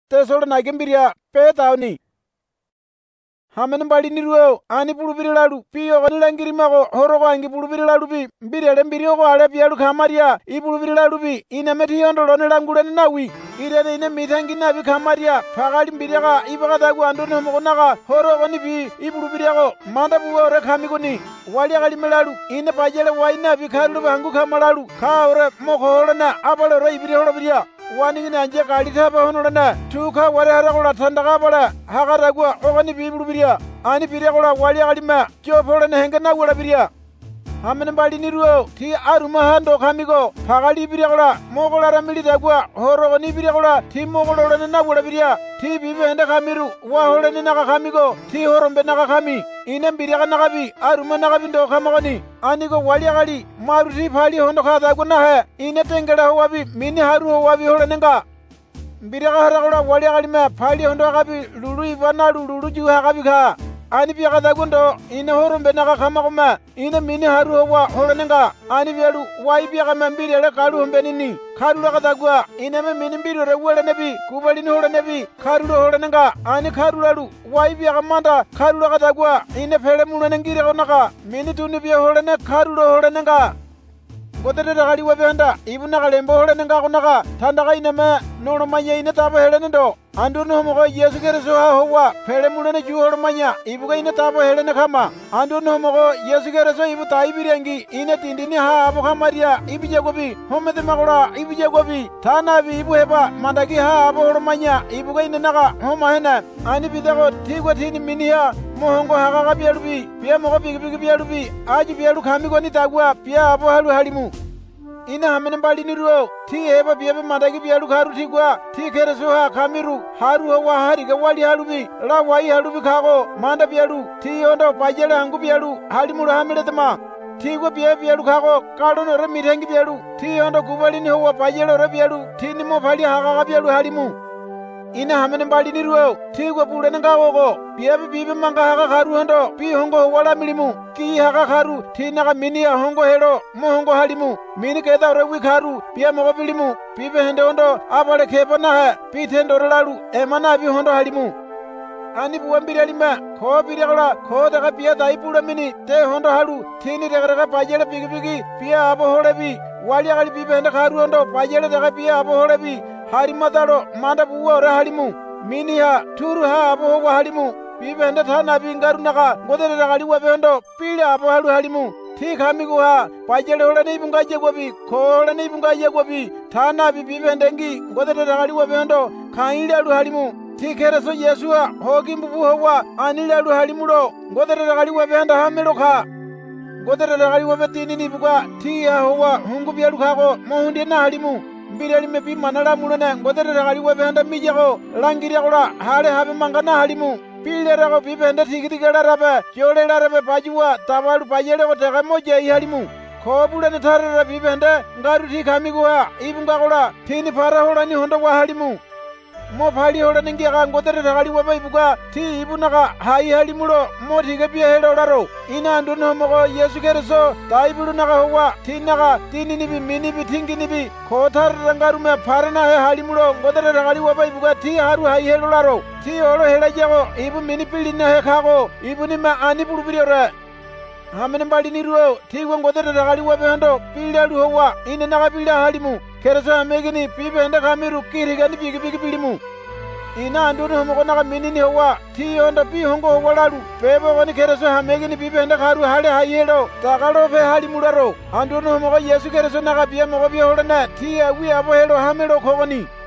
Tesalonike mbiria petauni. Hamen balini ruo ani pulupirilalu pio kanilangirimago horogo angi pulupirilalupi mbiriale mbiriogo ale pialu kamaria ipulupirilalupi inameti yondolone langulene nawi irene ine mithangi nabi kamaria pakali mbiriaga ipakatagu andone homogonaga horogo nipi ipulupiriago manda buore kamigoni waliagalimelalu ine pajele wainabi karulu bangu kamalalu kaore mokoholana abaloro ibiriholobiria waningine anje kalitaba honolana tuka ware haragola tandaga bala hagaragwa ogani bibulubiria ani biriagola waliagalima jopolane hengena wala biria hamen balini ruo ti aruma hando kamigo pagali biriagola mogola ramilidagwa horogoni biriagola ti mogololane na wala biria ti bibende kamiru waholane naga kamigo ti horombe naga kami ine biriaga nagabi aruma nagabi ndo kamagoni anigo waliagali maruti phali hondo khadagwa nahe ine tengela howabi mini haru howabi holanenga biriaga haragola waliagalima phali hondo gabi lulu ibana lulu juha gabi kha ani biaga dagundo ine horombe naga kamagoma ine mini haru howa holanenga ani bialu wai biaga mambiri ele kalu hombenini kalu laga dagwa ine me mini mbiri rewele nebi kubalini hola nebi kalu holanenga ani kalu lalu wai biaga manda kalu laga dagwa ine phele mulane ngire onaka mini tuni bia holane kalu holanenga godere gali webenda ibuna galembo holanenga onaka tandaga ine me nono manya ine taba helene ndo andunu homogo Yesu Keristo ha howa phele mulane juhol manya ibuga ine taba helene kama andunu homogo Yesu Keristo ibu taibirengi ine tindini ha abo kamaria ibije gobi homede magora ibije gobi tanabi ibu heba mandagi ha abo hormanya ibuga ine naga homa hena ani bidago tigo tini minia mohongo hagaga bialubi pia mogo bigi bialubi aji bialu kamigo ni tagwa pia abo halu halimu ina hamen balini ruo ti heba biebe mandagi bialu karu tigwa ti Keristo ha kamiru haru hawa hariga wali halubi la wai halubi kago manda bialu ti yondo pajele hangu bialu halimu rahameletema tigo biebe bialu kago kadono re mithengi bialu ti yondo kubalini hawa pajele re bialu ti nimo phali hagaga bialu halimu ina hamen balini ruo tigo bulene ngagogo biebe bibe manga haga karu hondo pi hongo wala milimu ki haga karu tinaga mini ya hongo helo mohongo halimu mini keda rewi karu pia mogo bilimu pibe hende hondo abale kepana ha pitendo lalu emana bi hondo halimu ani buambiri alima ko biriagala ko daga pia daipula mini te hondo halu tini daga pajele bigi pia abo holebi wali agali pibe hende karu hondo pajele daga pia abo holebi harimadalo manda buwa ora halimu mini ha turu ha abo wa halimu pibe hende thana bingaru naga godere daga liwa bendo pile abo halu halimu ti kamigu ha pajele hola ne ibungaje gobi ko hola ne ibungaje gobi thana bibe hendengi godere daga liwa bendo kaile alu halimu ti Keristo Yesu ha hogi mbubu howa anile alu halimulo godere daga liwa benda hamelo kha godere daga liwa betini ni buga ti ya howa hungu bialu khago mohundi na halimu mbireli mepi manala mulone godere daga liwa benda mijago langiri agola hale habe mangana halimu pile rago bibende tigirigala rabe jole rabe pajuwa tabalu pajele ko tega moje ihalimu ko bulane tarara bibende ngaru ti kamiguwa ibunga gola tini para hola ni hondo wa halimu mo phali hola ningi ga godere dagali wa ibuga ti ibunaga hai halimulo mo tige biye helo laro ina ndono mo Yesu Keristo taibulu naga howa tinaga tinini bi mini bi tingini bi ko tarara ngaru me parana he halimulo godere dagali wa ibuga ti haru hai helo laro ti olo hela jago ibu mini pilina he kago ibu ni ma ani bulubiriore hamen balini ruo ti godere dagali wa bendo pilalu howa ina naga pila halimu Keristo amegini pibe hende kamiru kirigani bigi bilimu ina andunu homo naga minini howa ti onda pi hongo howa lalu pebo goni Keristo amegini pibe hende karu hale hayelo tagalo fe halimularo andunu homo Yesu Keristo naga biye mogo biye holana ti awi abo helo hamelo kogoni